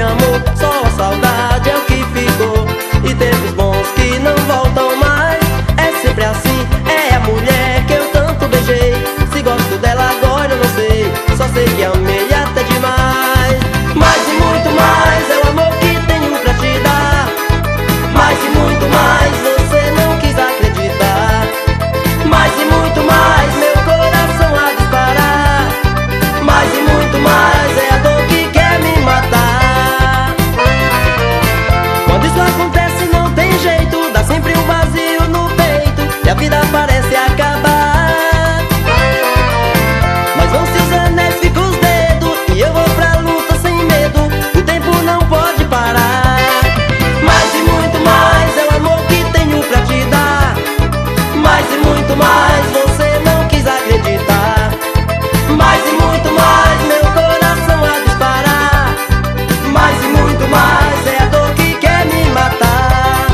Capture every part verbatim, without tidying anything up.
amor, só a saudade é o que ficou. E tempos bons que não voltam mais. É sempre assim, é a mulher que eu tanto beijei. Se gosto dela agora eu não sei, só sei que amei até demais. Mais e muito mais é o amor que tenho pra te dar. Mais e muito mais você não quis acreditar. Mais e muito mais meu coração a disparar. Mais e muito mais é a dor que quer me matar. Quando isso acontece não tem jeito, dá sempre um vazio no peito e a vida parece acabar. Mas vão-se os anéis, ficam os dedos e eu vou pra luta sem medo. O tempo não pode parar. Mais e muito mais é o amor que tenho pra te dar. Mais e muito mais você não quis acreditar. Mais e muito mais meu coração a disparar. Mais e muito mais é a dor que quer me matar.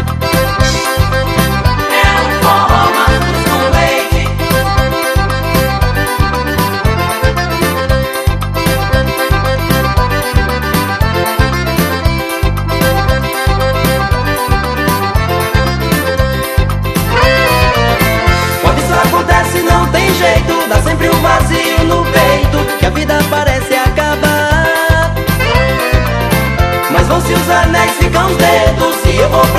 É um forró Marcos com leite. Quando isso acontece não tem jeito, dá sempre um vazio no peito que a vida parece acabar. Mas vão-se os anéis, ficam os dedos e eu vou pra